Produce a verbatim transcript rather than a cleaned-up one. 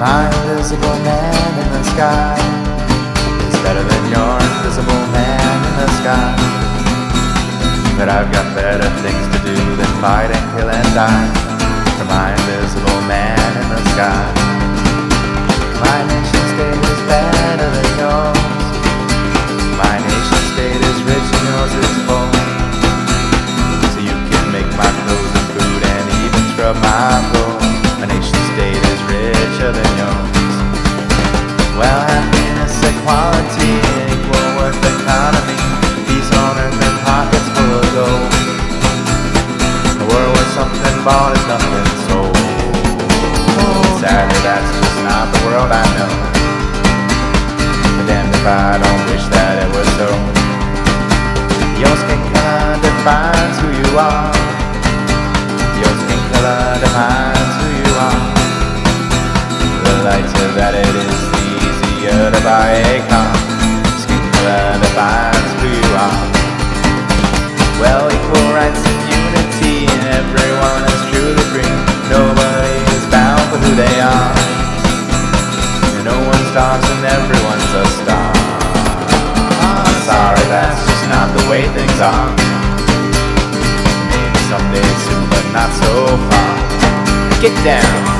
My invisible man in the sky is better than your invisible man in the sky. But I've got better things to do than fight and kill and die for my invisible man in the sky. My nation state is better than yours. My nation state is rich and yours is poor. So you can make my clothes and food and even scrub my floor. My nation state is richer than yours. Well, happiness, equality, and equal worth economy, peace on earth and pockets full of gold. A world where something bought is nothing sold. Sadly, that's just not the world I know. But damned if I don't wish that it was so. Your skin color defines who you are. Your skin color defines who you are. The lighter that it is, the easier to buy a car. Skin color defines who you are. Well, equal rights and unity, and everyone is truly free. Nobody is bound for who they are, and no one starves and everyone's a star. Sorry, that's just not the way things are. Maybe someday soon, but not so far. Get down.